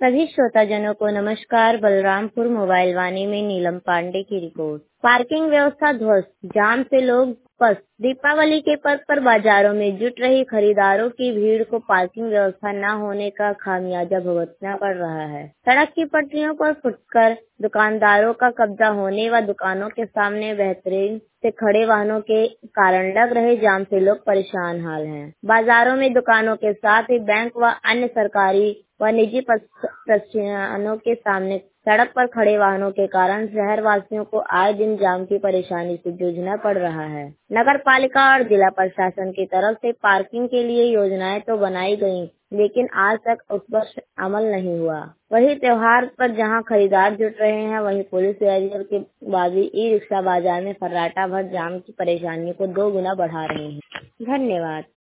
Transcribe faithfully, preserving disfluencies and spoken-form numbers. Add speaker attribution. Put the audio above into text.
Speaker 1: सभी श्रोताजनों को नमस्कार। बलरामपुर मोबाइल वाणी में नीलम पांडे की रिपोर्ट। पार्किंग व्यवस्था ध्वस्त, जाम से लोग पस्त। दीपावली के पर्व पर बाजारों में जुट रही खरीदारों की भीड़ को पार्किंग व्यवस्था न होने का खामियाजा भुगतना पड़ रहा है। सड़क की पटरियों पर फुटकर दुकानदारों का कब्जा होने व दुकानों के सामने बेहतरीन से खड़े वाहनों के कारण लग रहे जाम से लोग परेशान हाल हैं। बाजारों में दुकानों के साथ ही बैंक व अन्य सरकारी व निजी प्रतिष्ठानों के सामने सड़क पर खड़े वाहनों के कारण शहर वासियों को आए दिन जाम की परेशानी से जूझना पड़ रहा है। नगर पालिका और जिला प्रशासन की तरफ से पार्किंग के लिए योजनाएं तो बनाई गयी, लेकिन आज तक उस पर अमल नहीं हुआ। वही त्योहार पर जहां खरीदार जुट रहे हैं, वहीं पुलिस बैरियर के बाद ई रिक्शा बाजार में फर्राटा भर जाम की परेशानी को दो गुना बढ़ा रहे हैं। धन्यवाद।